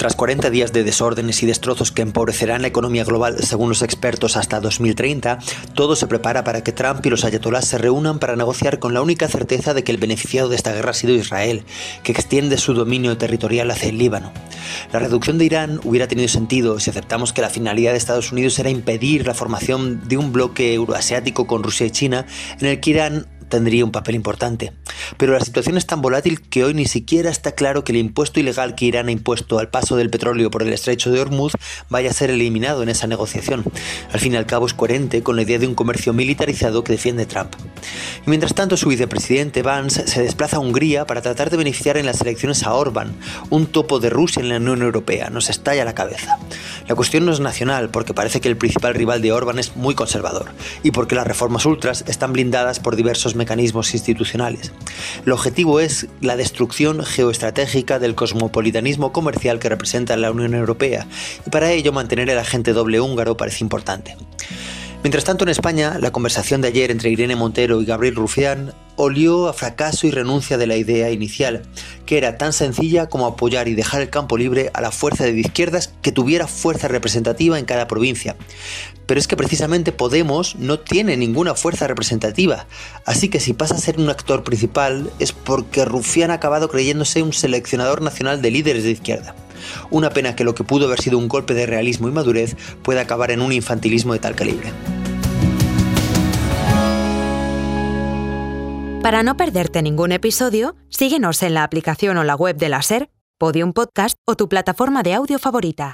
Tras 40 días de desórdenes y destrozos que empobrecerán la economía global, según los expertos, hasta 2030, todo se prepara para que Trump y los ayatolás se reúnan para negociar con la única certeza de que el beneficiado de esta guerra ha sido Israel, que extiende su dominio territorial hacia el Líbano. La reducción de Irán hubiera tenido sentido si aceptamos que la finalidad de Estados Unidos era impedir la formación de un bloque euroasiático con Rusia y China, en el que Irán tendría un papel importante. Pero la situación es tan volátil que hoy ni siquiera está claro que el impuesto ilegal que Irán ha impuesto al paso del petróleo por el estrecho de Hormuz vaya a ser eliminado en esa negociación. Al fin y al cabo es coherente con la idea de un comercio militarizado que defiende Trump. Y mientras tanto, su vicepresidente Vance se desplaza a Hungría para tratar de beneficiar en las elecciones a Orbán, un topo de Rusia en la Unión Europea. Nos estalla la cabeza. La cuestión no es nacional, porque parece que el principal rival de Orbán es muy conservador, y porque las reformas ultras están blindadas por diversos mecanismos institucionales. El objetivo es la destrucción geoestratégica del cosmopolitanismo comercial que representa la Unión Europea, y para ello mantener el agente doble húngaro parece importante. Mientras tanto, en España, la conversación de ayer entre Irene Montero y Gabriel Rufián olió a fracaso y renuncia de la idea inicial, que era tan sencilla como apoyar y dejar el campo libre a la fuerza de izquierdas que tuviera fuerza representativa en cada provincia. Pero es que precisamente Podemos no tiene ninguna fuerza representativa, así que si pasa a ser un actor principal es porque Rufián ha acabado creyéndose un seleccionador nacional de líderes de izquierda. Una pena que lo que pudo haber sido un golpe de realismo y madurez pueda acabar en un infantilismo de tal calibre. Para no perderte ningún episodio, síguenos en la aplicación o la web de la SER, Podium Podcast o tu plataforma de audio favorita.